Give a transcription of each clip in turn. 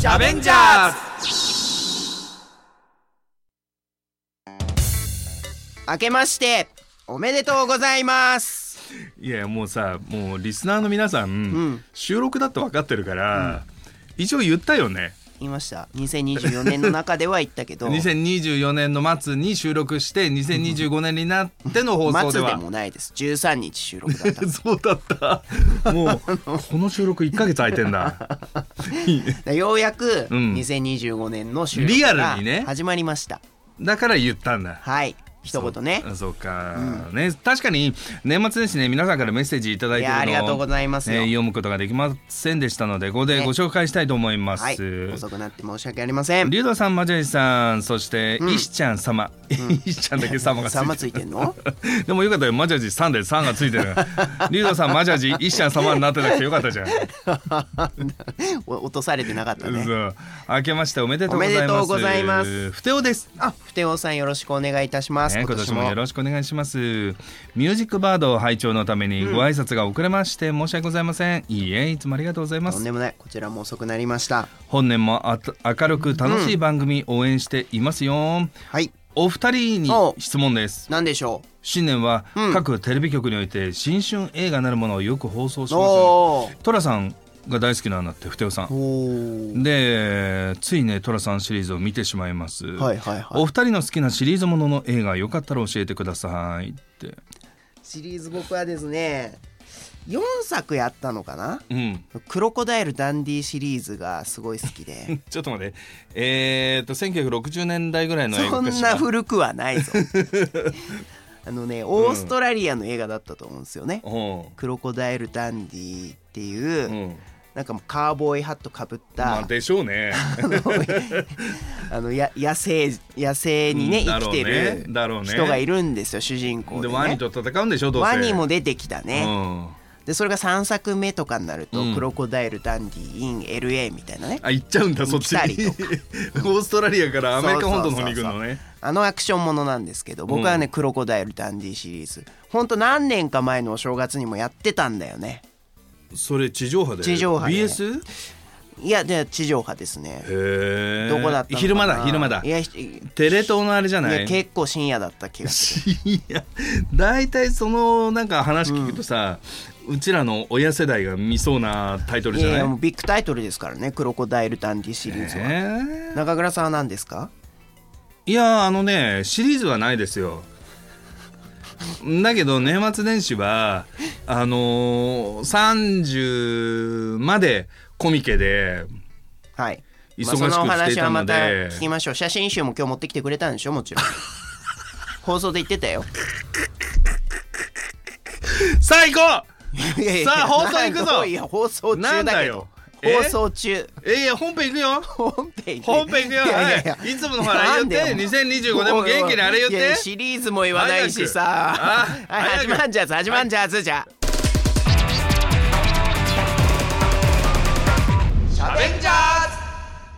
シャベンジャーズ。 明けましておめでとうございます。 いやもうさ、もうリスナーの皆さん、収録だって分かってるから、一応言ったよね。 言いました。2024年の中では言ったけど 2024年の末に収録して2025年になっての放送では末でもないです。13日収録だったそうだった。もうこの収録1ヶ月空いてんだようやく2025年の収録リアがルにね始まりました。 だから言ったんだ。 はい一言ね。 そうか、ね、確かに年末年始ね、皆さんからメッセージいただいてるのをありがとうございますよ、 読むことができませんでしたので、ここでご紹介したいと思います、 はい、遅くなって申し訳ありません。 リュウドさん、マジャイさん、そして石ちゃん様、石ちゃんだけ様がついてんのでもよかったよ、マジャジ3で3がついてるリュウドさん、マジャジ、石ちゃん様になってなくてよかったじゃん落とされてなかったね。 明けましておめでとうございます。ふておです。 ふておさん、よろしくお願いいたします、 今年もよろしくお願いします。ミュージックバード拝聴のためにご挨拶が遅れまして申し訳ございません。いいえ、いつもありがとうございます。 とんでもない、こちらも遅くなりました。 本年も明るく楽しい番組応援していますよ、 はい。 お二人に質問です。 何でしょう。 新年は各テレビ局において新春映画なるものをよく放送します。トラさんが大好きなんだって、ふておさんで、ついねトラさんシリーズを見てしまいます、お二人の好きなシリーズものの映画よかったら教えてくださいって。 シリーズ、僕はですね4作やったのかな、クロコダイルダンディシリーズがすごい好きでちょっと待って、1960年代ぐらいの映画かしら。 そんな古くはないぞオーストラリアの映画だったと思うんですよね、クロコダイルダンディっていう、なんかもうカーボーイハットかぶった、 でしょうね野生にね、生きてる人がいるんですよ、主人公でね。 ワニと戦うんでしょ、どうせ。 ワニも出てきたね、でそれが3作目とかになると、クロコダイルダンディ in LA みたいなね、 行っちゃうんだ、そっちに。オーストラリアからアメリカ本土の方に行くのね。 アクションものなんですけど、僕はね、クロコダイルダンディシリーズ、ほんと何年か前のお正月にもやってたんだよね。 それ地上波で？ 地上波で BS？ いや、で地上波ですね。 へえ。 どこだったのかな。 昼間だ。 いや、 テレ東のあれじゃない？ いや、結構深夜だった気がする。 いや、だいたいそのなんか話聞くとさ、うちらの親世代が見そうなタイトルじゃない？ いや、もうビッグタイトルですからね、クロコダイルダンディシリーズは。中倉さんは何ですか？ いや、シリーズはないですよ。だけど年末年始は30までコミケで忙しくしていたので、 その話はまた聞きましょう。写真集も今日持ってきてくれたんでしょ、もちろん放送で言ってたよ。 さあ行こう。 いやいや、 さあ放送行くぞ。 いや、放送中だけど。放送中。 いや、本編行くよ。 本編行くよ。いつものほら言って、2025年も元気にあれ言って。 シリーズも言わないしさ。始まんじゃつじゃ。シャベンジャーズ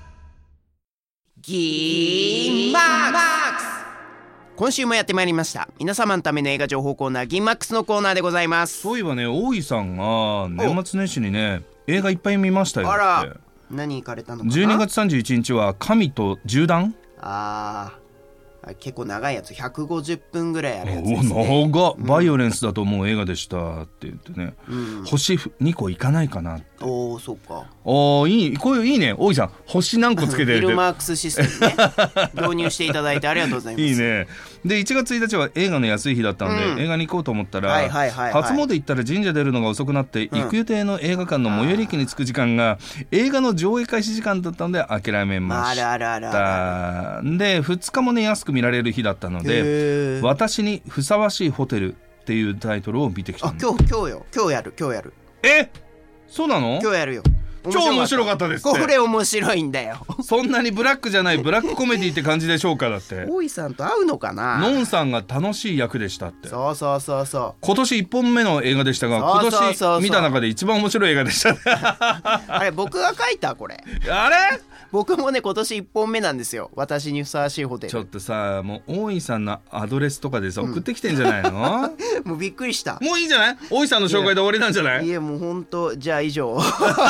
ギンマックス。今週もやってまいりました、皆様のための映画情報コーナー、ギンマックスのコーナーでございます。 そういえばね、大井さんが年末年始にね、映画いっぱい見ましたよって。 あら、何行かれたのかな。 12月31日は神と銃弾。 結構長いやつ、150分ぐらいあるやつですね。 長っ、バイオレンスだと思う映画でしたって言ってね、星2個いかないかなって。 そうか。 いい、こういういいね、大井さん星何個つけてるってフィルマークスシステムね導入していただいてありがとうございます。 いいね。で1月1日は映画の安い日だったので、映画に行こうと思ったら、初詣行ったら神社出るのが遅くなって、行く予定の映画館の最寄り駅に着く時間が映画の上映開始時間だったので諦めました。で2日もね、安く見られる日だったので、私にふさわしいホテルっていうタイトルを見てきた。 今日やる。 そうなの？ 今日やるよ。 超面白かったですって。 これ面白いんだよそんなにブラックじゃないブラックコメディって感じでしょうか。だって大井さんと会うのかな。 ノンさんが楽しい役でしたって。 そう今年1本目の映画でしたが、今年見た中で一番面白い映画でしたあれ、僕が書いたこれ。 あれ僕もね、今年1本目なんですよ、私にふさわしいホテル。 ちょっとさ、もう大井さんのアドレスとかでさ、送ってきてんじゃないのもうびっくりした。 もういいんじゃない？大井さんの紹介で終わりなんじゃない？ いや、もうほんと、じゃあ以上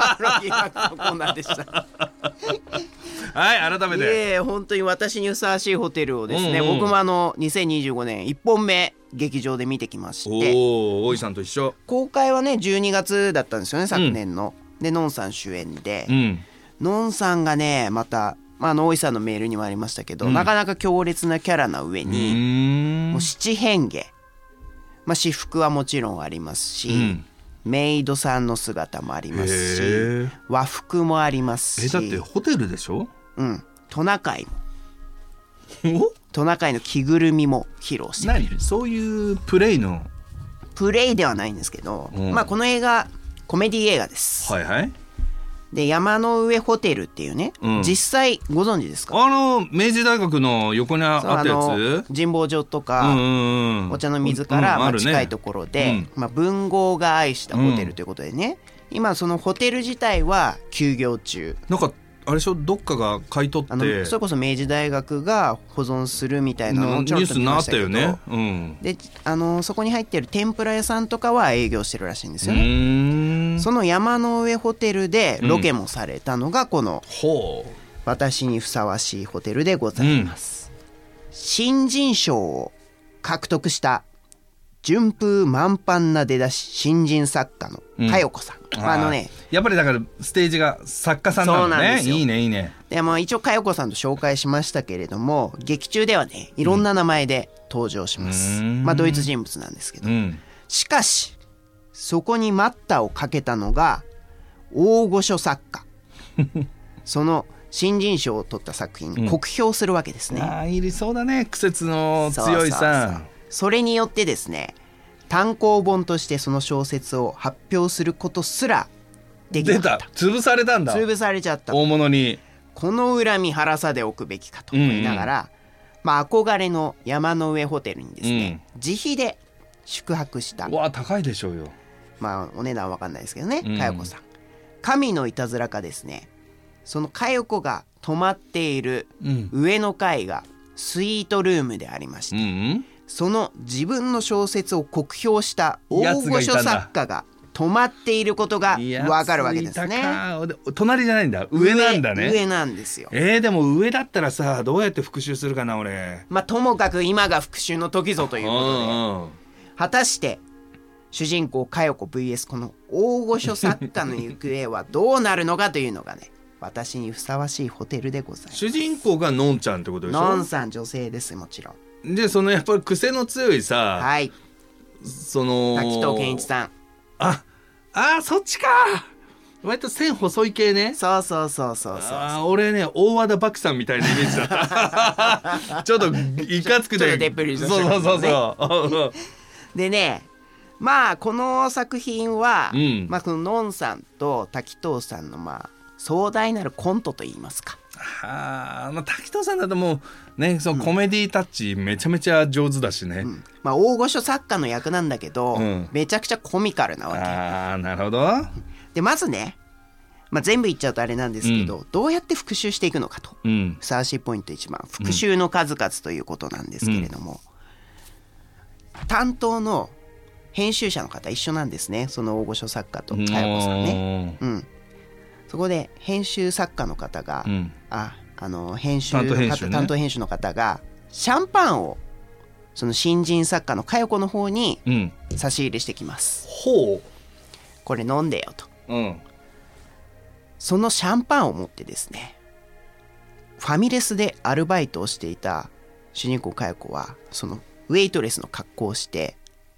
疑惑のコーナーでしたはい改めて本当に私にふさわしいホテルをですね、僕も2025年1本目劇場で見てきまして、 大井さんと一緒。 公開はね12月だったんですよね、昨年の。でのんさん主演で、のんさんがねまた大井さんのメールにもありましたけど、なかなか強烈なキャラな上にもう七変化、私服はもちろんありますし、メイドさんの姿もありますし、和服もありますし。 だってホテルでしょ。 トナカイもトナカイの着ぐるみも披露してくれる。 そういうプレイではないんですけど、この映画コメディ映画です。で山の上ホテルっていうね、実際ご存知ですか？ 明治大学の横にあったやつ、 神保町とか、お茶の水から近いところで、文豪が愛したホテルということでね、今そのホテル自体は休業中。 なんかあれでしょ、どっかが買い取ってそれこそ明治大学が保存するみたいなのちょっと見ましたけど、ニュースになったよね。でそこに入ってる天ぷら屋さんとかは営業してるらしいんですよね。その山の上ホテルでロケもされたのがこの私にふさわしいホテルでございます。新人賞を獲得した順風満帆な出だし新人作家の佳代子さん、 やっぱりだからステージが作家さんなのね。そうなんですよ。いいねいいね。 で一応佳代子さんと紹介しましたけれども、劇中ではねいろんな名前で登場します。ドイツ人物なんですけど、しかしそこに待ったをかけたのが大御所作家その新人賞を取った作品、酷評するわけですね。 いりそうだね、苦節の強いさ。 それによってですね、単行本としてその小説を発表することすらできなかった。 潰されたんだ。 潰されちゃった。 大物に。 この恨み晴らさでおくべきかと思いながら、憧れの山の上ホテルにですね、自費で宿泊した。 高いでしょうよ。 お値段は分かんないですけどね、佳代子さん。神のいたずらかですね、その佳代子が泊まっている上の階がスイートルームでありまして、その自分の小説を酷評した大御所作家が泊まっていることが分かるわけですね。 隣じゃないんだ、上なんだね。 上なんですよ。 でも上だったらさ、どうやって復習するかな俺。 ともかく今が復習の時ぞということで、果たして主人公佳代子 vs この大御所作家の行方はどうなるのかというのがね、私にふさわしいホテルでございます。 主人公がのんちゃんってことでしょ。 のんさん女性です、もちろん。 でやっぱり癖の強いさ、 滝藤賢一さん。 そっちか。割と線細い系ね。 そう。 俺ね大和田獏さんみたいなイメージだったちょっといかつくてちょっとデップリした、ね、 そうでね、この作品は、こののんさんと滝藤さんの壮大なるコントといいますか。 滝藤さんだともうね、そのコメディタッチめちゃめちゃ上手だしね。 大御所作家の役なんだけど、めちゃくちゃコミカルなわけ。 なるほど。 でまずね、全部言っちゃうとあれなんですけど、どうやって復習していくのかと、ふさわしいポイント1番、復習の数々ということなんですけれども、担当の編集者の方一緒なんですね、その大御所作家と佳代子さんね。そこで編集作家の方が、担当編集の方がシャンパンをその新人作家の佳代子の方に差し入れしてきます。これ飲んでよと。そのシャンパンを持ってですね、ファミレスでアルバイトをしていた主人公佳代子はそのウェイトレスの格好をして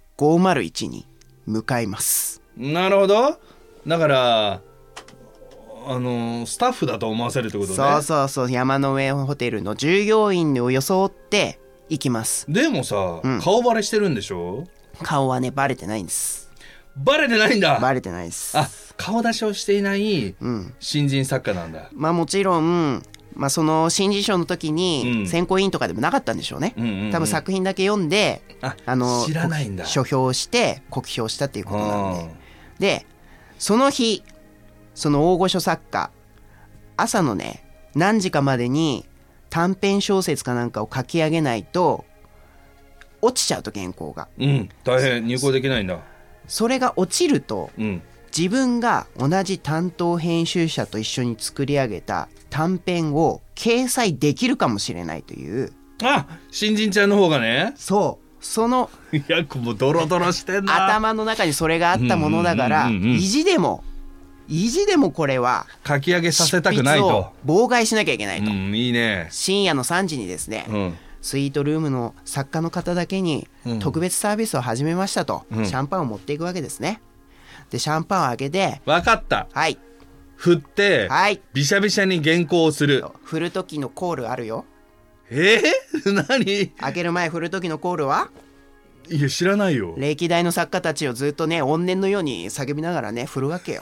501に向かいます。 なるほど。だからスタッフだと思わせるってことね。 そう山の上ホテルの従業員を装って行きます。 でもさ、顔バレしてるんでしょ。 顔はねバレてないんです。 バレてないんだ。 バレてないです。 顔出しをしていない新人作家なんだ。 もちろんその新人賞の時に選考委員とかでもなかったんでしょうね。多分作品だけ読んで知らないんだ。 書評して酷評したっていうことなんで。でその日その大御所作家朝のね何時かまでに短編小説かなんかを書き上げないと落ちちゃうと原稿が、 大変入稿できないんだ。 それが落ちると、 自分が同じ担当編集者と一緒に作り上げた短編を掲載できるかもしれないという。 あ、新人ちゃんの方がね。 そうそのいやもうドロドロしてんな。 頭の中にそれがあったものだから、意地でもこれは書き上げさせたくないと、 妨害しなきゃいけないと、 いいね。 深夜の3時にですね、スイートルームの作家の方だけに特別サービスを始めましたと、シャンパンを持っていくわけですね。でシャンパンを開けて、 分かった、 はい、 振って、 はい、 ビシャビシャに原稿をする。 振る時のコールあるよ。 何？ 開ける前振る時のコールは？ いや知らないよ。 歴代の作家たちをずっとね怨念のように叫びながらね振るわけよ。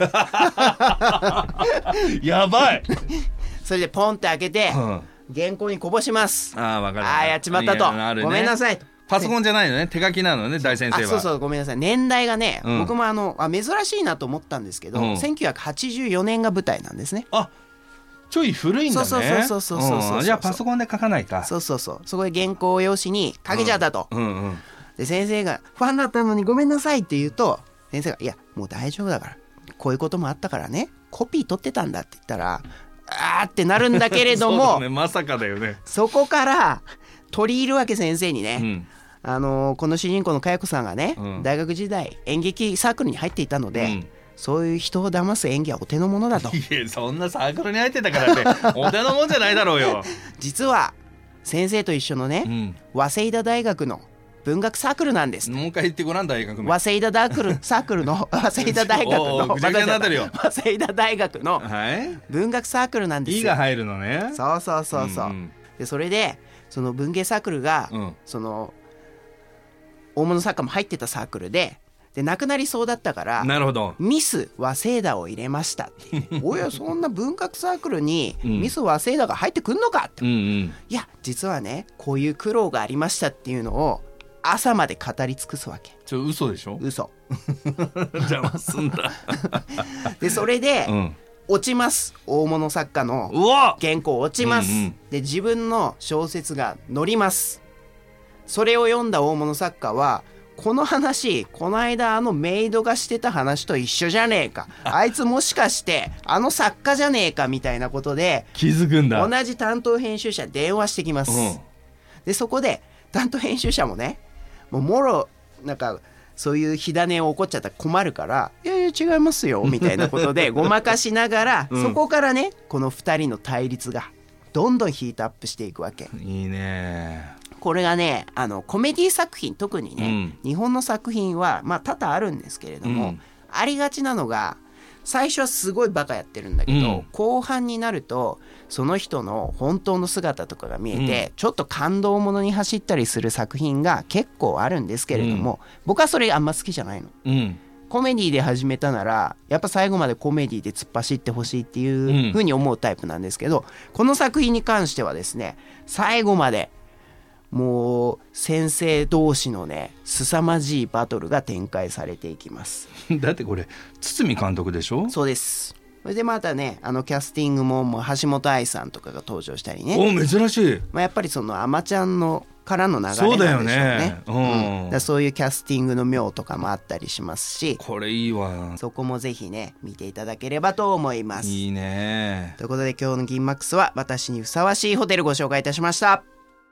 やばい。 それでポンって開けて、原稿にこぼします。 分かる。 やっちまったと、ごめんなさいと。 パソコンじゃないのね、手書きなのね、大先生は。 そうごめんなさい。年代がね、僕も珍しいなと思ったんですけど、1984年が舞台なんですね。 ちょい古いんだね。 そうじゃあパソコンで書かないか。 そこで原稿用紙に書けちゃったと、で先生がファンだったのにごめんなさいって言うと、先生がいやもう大丈夫だから、こういうこともあったからね、コピー取ってたんだって言ったらってなるんだけれどもそうだね、まさかだよね。 そこから取り入るわけ、先生にね、この主人公の佳代子さんがね、大学時代演劇サークルに入っていたので、そういう人を騙す演技はお手の物だと。 いやそんなサークルに入ってたからってお手の物じゃないだろうよ。 実は先生と一緒のね、早稲田大学の文学サークルなんです。 もう一回言ってごらん、大学名。 早稲田サークルの早稲田大学のぐちゃぐちゃになってるよ。 早稲田大学の文学サークルなんですよ。 E が入るのね。 そうでそれでその文芸サークルが、その大物作家も入ってたサークルで亡くなりそうだったから、 なるほど、 ミス早稲田を入れましたっておやそんな文学サークルにミス早稲田が入ってくんのかって、いや実はねこういう苦労がありましたっていうのを朝まで語り尽くすわけ。 嘘でしょ。 嘘邪魔すんだでそれで、落ちます。大物作家の原稿落ちます、で自分の小説が載ります。それを読んだ大物作家は、この話この間メイドがしてた話と一緒じゃねえか、あいつもしかして作家じゃねえかみたいなことで気づくんだ。 同じ担当編集者に電話してきます、でそこで担当編集者もね、もろなんかそういう火種を起こっちゃったら困るから、いや違いますよみたいなことでごまかしながら、そこからねこの2人の対立がどんどんヒートアップしていくわけ。 いいね。 これがねコメディ作品、特にね、日本の作品は多々あるんですけれども、ありがちなのが最初はすごいバカやってるんだけど、後半になるとその人の本当の姿とかが見えて、ちょっと感動ものに走ったりする作品が結構あるんですけれども、僕はそれあんま好きじゃないの。コメディで始めたならやっぱ最後までコメディで突っ走ってほしいっていう風に思うタイプなんですけど、この作品に関してはですね、最後までもう先生同士のね凄まじいバトルが展開されていきますだってこれ堤監督でしょ。 そうです。それでまたねキャスティングも橋本愛さんとかが登場したりね。 珍しい。 やっぱりそのアマちゃんのからの流れなんでしょうね。そうだよね、だそういうキャスティングの妙とかもあったりしますし、 これいいわ。 そこもぜひね見ていただければと思います。 いいね。 ということで今日の銀マックスは私にふさわしいホテルご紹介いたしました。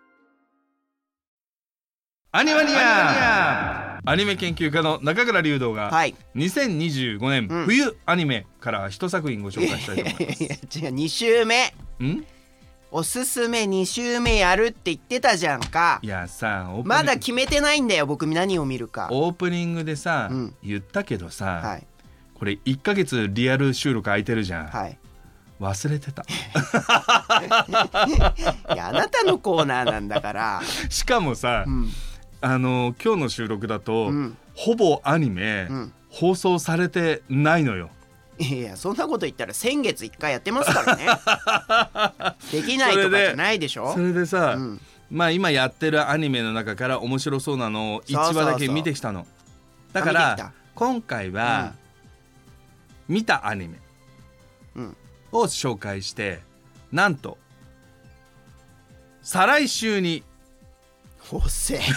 アニマニアアニメ研究家の中倉隆道が2025年冬アニメから一作品ご紹介したいと思います。 違う、2週目おすすめ2週目やるって言ってたじゃんか。 いやさ、 まだ決めてないんだよ僕何を見るか。 オープニングでさ、言ったけどさ、これ1ヶ月リアル収録空いてるじゃん、忘れてたいやあなたのコーナーなんだからしかもさ、今日の収録だと、ほぼアニメ、放送されてないのよ。 いやそんなこと言ったら先月1回やってますからねできないとかじゃないでしょ。 それでさ、今やってるアニメの中から面白そうなのを1話だけ見てきたの。だから今回は、見たアニメを紹介して、なんと再来週にほせ期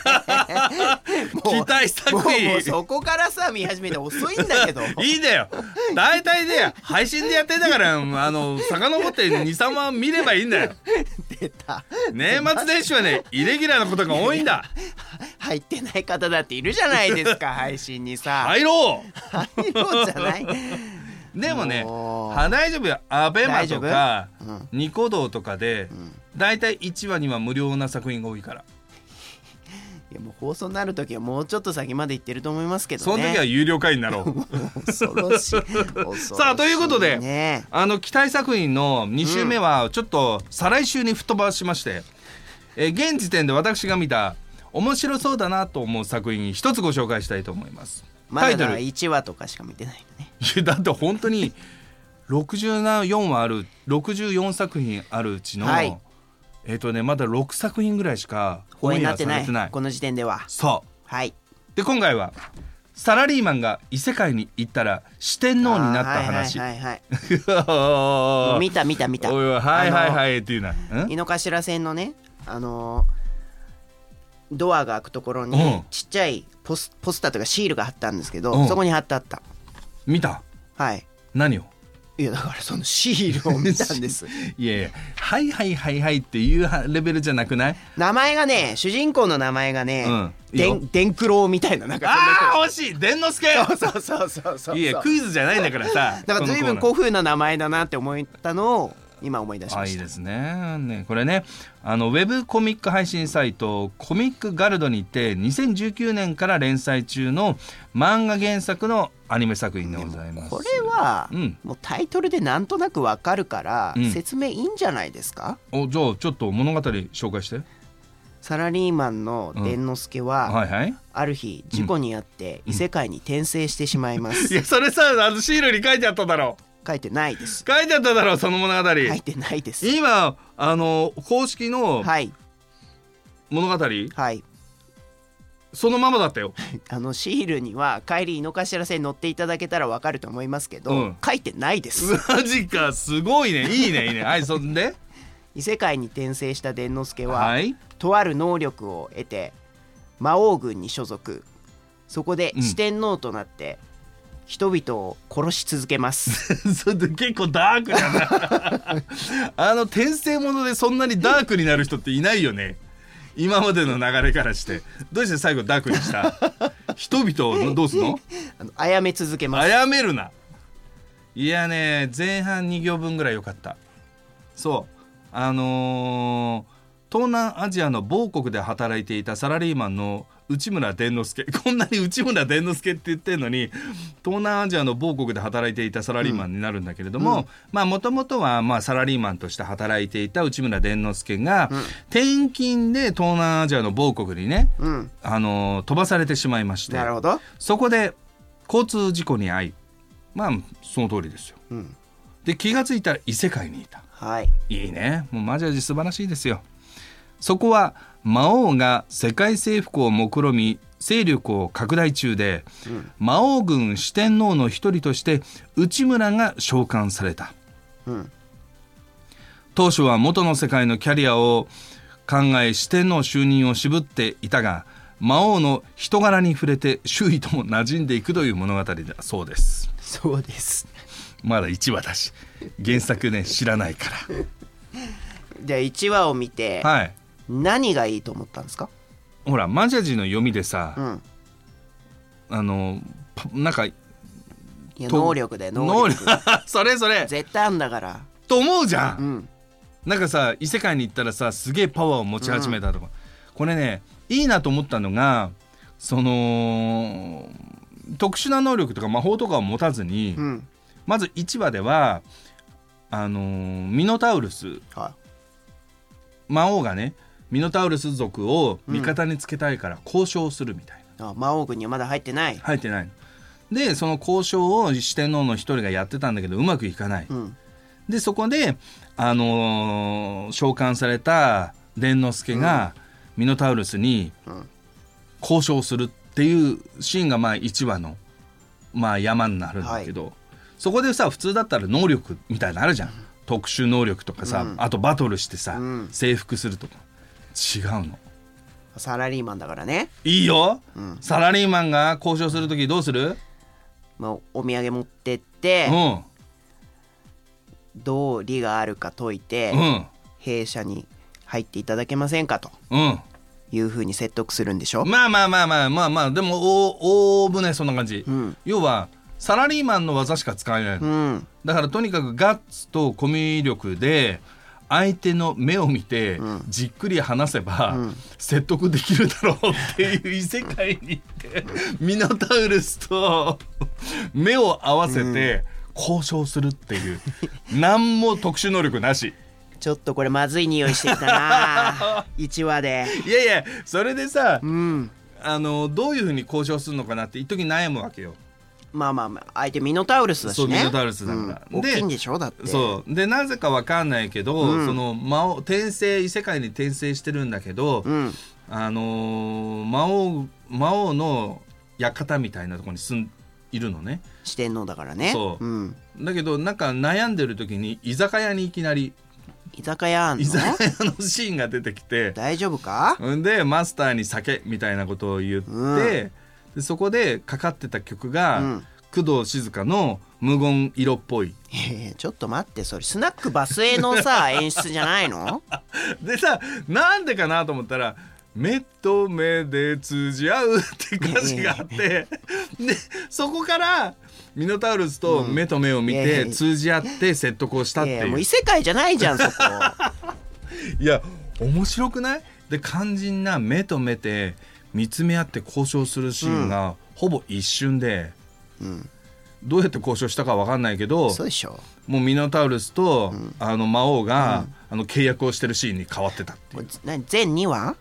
待作品もうそこからさ見始めて遅いんだけどいいんだよ、大体で配信でやってんだから遡って2、3話見ればいいんだよ。 出た、 年末年始はねイレギュラーなことが多いんだ。 入ってない方だっているじゃないですか配信にさ。 入ろうじゃないでもね大丈夫よ、アベマとか、ニコ動とかで、だいたい1話には無料な作品が多いから。 いやもう放送になるときはもうちょっと先まで行ってると思いますけどね。 その時は有料会員になろう恐ろしいさあということで、期待作品の2週目はちょっと再来週に吹っ飛ばしまして、現時点で私が見た面白そうだなと思う作品一つご紹介したいと思います。 タイトル1話とかしか見てないのね。 いやだって本当に64話ある64作品あるうちの、まだ6作品ぐらいしか放映になってないこの時点では。 そう、 はい、 で今回はサラリーマンが異世界に行ったら四天王になった話。 見たおいはいっていうな、 井の頭線のねドアが開くところにちっちゃいポスターとかシールが貼ったんですけど、そこに貼ってあった。 見た？ はい。 何を？ いやだからそのシールを見たんですいやはいっていうレベルじゃなくない？ 名前がね、主人公の名前がね、電九郎みたいな、なんか惜しい、電之助。そういやクイズじゃないんだからさ。 だから随分古風な名前だなって思ったのを今思い出しました。 いいですね。これねウェブコミック配信サイトコミックガルドにて2019年から連載中の漫画原作のアニメ作品でございます。 これは、もうタイトルでなんとなくわかるから、説明いいんじゃないですか？ じゃあちょっと物語紹介して。 サラリーマンの伝之助は、ある日事故に遭って異世界に転生してしまいます。 いやそれさシールに書いてあっただろう。 書いてないです。 書いてあっただろうその物語。書いてないです。 今公式の物語、そのままだったよシールには帰り井の頭線乗っていただけたらわかると思いますけど、書いてないです。 マジか、すごいね。いいねはい、そんで異世界に転生した伝之助は、とある能力を得て魔王軍に所属。そこで四天王となって、人々を殺し続けますそれで結構ダークだな転生ものでそんなにダークになる人っていないよね今までの流れからして。どうして最後ダークにした人々をどうすんの？ 殺め続けます。 殺めるな。いやね、前半2行分ぐらい良かった。そう東南アジアの某国で働いていたサラリーマンの内村伝之助。こんなに内村伝之助って言ってるのに東南アジアの某国で働いていたサラリーマンになるんだけれども、もともとはサラリーマンとして働いていた内村伝之助が、転勤で東南アジアの某国にね、飛ばされてしまいまして、 なるほど。 そこで交通事故に遭い、その通りですよ、で気がついたら異世界にいた。いいね、もうマジ素晴らしいですよ。そこは魔王が世界征服を目論み勢力を拡大中で、魔王軍四天王の一人として内村が召喚された。当初は元の世界のキャリアを考え四天王就任を渋っていたが、魔王の人柄に触れて周囲とも馴染んでいくという物語だそうです。 そうです。 まだ1話だし原作ね知らないからじゃあ1話を見て、何がいいと思ったんですか？ ほらマジャジの読みでさ、なんか能力で能力それ絶対あんだからと思うじゃん、なんかさ異世界に行ったらさすげえパワーを持ち始めたとか、これねいいなと思ったのが、その特殊な能力とか魔法とかを持たずに、まず1話ではミノタウルス、魔王がねミノタウルス族を味方につけたいから交渉するみたいな、 魔王軍にはまだ入ってないでその交渉を四天王の一人がやってたんだけどうまくいかない、でそこで、召喚された伝之助が、ミノタウルスに交渉するっていうシーンが1話の、山になるんだけど、そこでさ普通だったら能力みたいなのあるじゃん、特殊能力とかさ、あとバトルしてさ、征服するとか違うの。 サラリーマンだからね。 いいよ、サラリーマンが交渉するときどうする？ お土産持ってって、どう利があるか解いて、弊社に入っていただけませんかと、いうふうに説得するんでしょ。 まあでもおおむねそんな感じ、要はサラリーマンの技しか使えないの、だからとにかくガッツとコミュ力で相手の目を見てじっくり話せば説得できるだろうっていう異世界に行ってミノタウルスと目を合わせて交渉するっていう何も特殊能力なし。 ちょっとこれまずい匂いしてきたな1話で。 いやそれでさ、どういうふうに交渉するのかなって一時悩むわけよ。 まあ相手ミノタウルスだしね。 そうミノタウルスだから、 大きいんでしょだって。 そうでなぜかわかんないけど、その異世界に転生してるんだけど、魔王の館みたいなところにいるのね。 四天王だからね。 そう、だけどなんか悩んでる時に居酒屋にいきなり居酒屋あんの？ 居酒屋のシーンが出てきて、 大丈夫か？ でマスターに酒みたいなことを言って、でそこでかかってた曲が、工藤静香の無言色っぽい。 ちょっと待って、それスナックバスへのさ演出じゃないの？ でさ、なんでかなと思ったら目と目で通じ合うって歌詞があって、でそこからミノタウルスと目と目を見て通じ合って説得をしたっていう。 もう異世界じゃないじゃんそこいや面白くない？で肝心な目と目で見つめ合って交渉するシーンがほぼ一瞬で、どうやって交渉したか分かんないけど、 そうでしょ。 もうミノタウルスと、魔王が、契約をしてるシーンに変わってたっていう。 全2話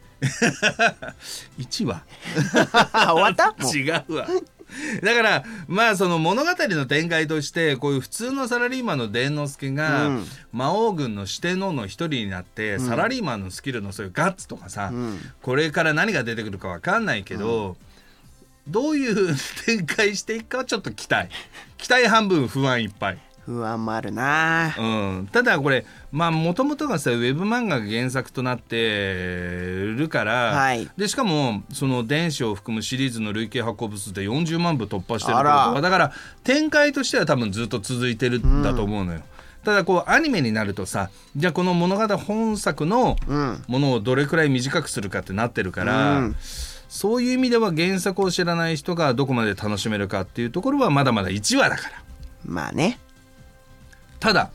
1話終わった違うわ。だからまあその物語の展開としてこういう普通のサラリーマンの伝之助が、魔王軍の四天王の一人になって、サラリーマンのスキルのそういうガッツとかさ、これから何が出てくるか分かんないけど、どういう展開していくかはちょっと期待半分不安いっぱい。 不安もあるな、 ただこれもともとがさウェブ漫画が原作となってるから、でしかもその電子を含むシリーズの累計発行部数で40万部突破してるってことは、だから展開としては多分ずっと続いてるんだと思うのよ、ただこうアニメになるとさ、じゃあこの物語本作のものをどれくらい短くするかってなってるから、そういう意味では原作を知らない人がどこまで楽しめるかっていうところはまだまだ1話だから。 まあね。 ただ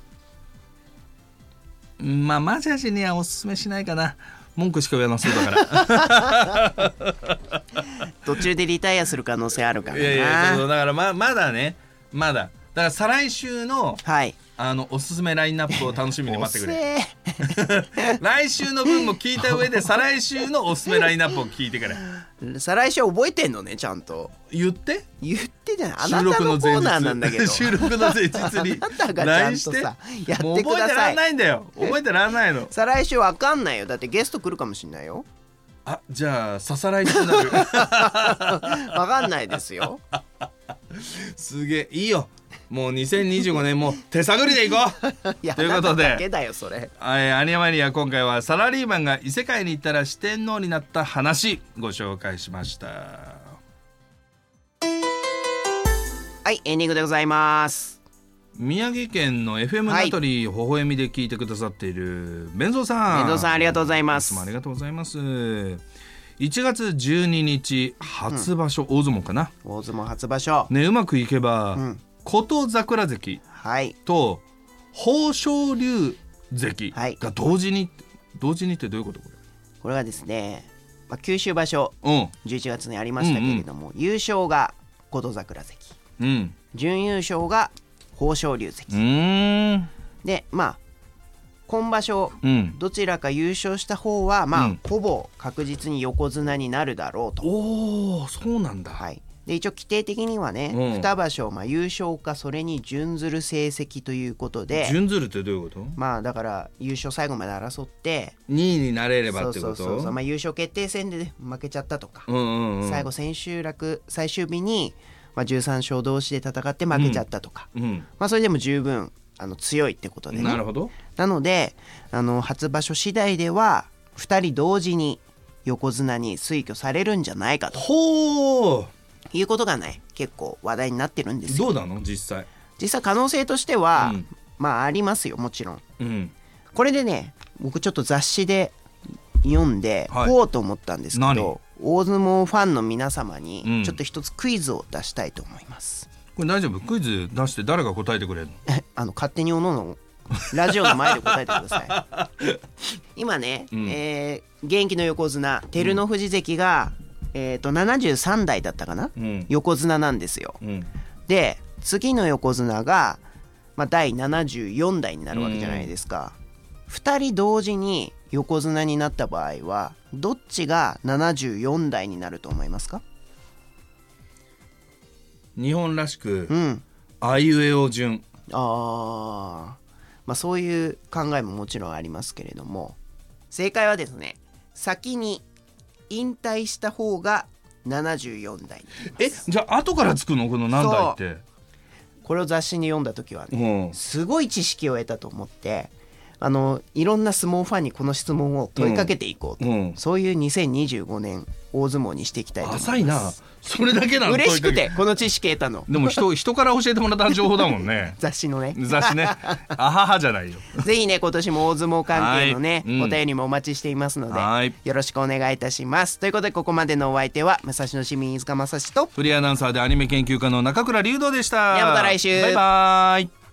マジャジにはおすすめしないかな。文句しか言わなそうだから途中でリタイアする可能性あるからな。 いやそうだからまだね、だから再来週の、おすすめラインナップを楽しみに待ってくれ来週の分も聞いた上で再来週のおすすめラインナップを聞いてくれ。 再来週覚えてんのね、ちゃんと言ってじゃない。あなたのコーナーなんだけど収録の前日にあなたがちゃんとさやってください。 もう覚えてらんないんだよ。覚えてらんないの。 再来週わかんないよ。だってゲスト来るかもしんないよ。 じゃあさ来週になるわかんないですよすげえいいよ。もう2025年も手探りでいこうということで、 だけだよそれ。 アニマニア今回はサラリーマンが異世界に行ったら四天王になった話ご紹介しました。 はい、エンディングでございます。 宮城県の FM 名取微笑みで聞いてくださっている弁蔵さん。 弁蔵さんありがとうございます。 いつもありがとうございます。1月12日初場所、大相撲かな。 大相撲初場所ね、うまくいけば、琴櫻関と豊昇龍関が同時にってどういうこと？ これはですね、九州場所、11月にありましたけれども、優勝が琴櫻関、準優勝が豊昇龍関で、今場所、どちらか優勝した方は、ほぼ確実に横綱になるだろうと。 おー、そうなんだ。 で一応規定的にはね、2場所、優勝かそれに準ずる成績ということで。準ずるってどういうこと？だから優勝最後まで争って 2位になれればってこと？ そう優勝決定戦で負けちゃったとか、最後千秋楽最終日に、13勝同士で戦って負けちゃったとか、それでも十分強いってことでね。 なるほど。 なので初場所次第では2人同時に横綱に推挙されるんじゃないかとほういうことがね結構話題になってるんですよ。 どうなの実際可能性としては、まあありますよもちろん、これでね僕ちょっと雑誌で読んでこうと思ったんですけど、大相撲ファンの皆様にちょっと一つクイズを出したいと思います、 これ大丈夫？クイズ出して誰が答えてくれるの？ 勝手におののラジオの前で答えてください今ね、現役の横綱照ノ富士関が、73代だったかな、横綱なんですよ、で次の横綱が、第74代になるわけじゃないですか、2人同時に横綱になった場合はどっちが74代になると思いますか？ 日本らしく、あいうえお順。 そういう考えももちろんありますけれども、正解はですね、先に引退した方が74代になります。 じゃあ後からつくのこの何代って？ これを雑誌に読んだ時はね、すごい知識を得たと思って、いろんな相撲ファンにこの質問を問いかけていこうと、そういう2025年大相撲にしていきたいと思います。 浅いな。それだけなの？ 嬉しくてこの知識得たの。 でも人から教えてもらった情報だもんね雑誌のねあははじゃないよぜひね今年も大相撲関係のね、お便りもお待ちしていますので、よろしくお願いいたします。ということでここまでのお相手は武蔵野市民飯塚正史とフリーアナウンサーでアニメ研究家の中倉隆道でした。 ではまた来週。 バイバーイ。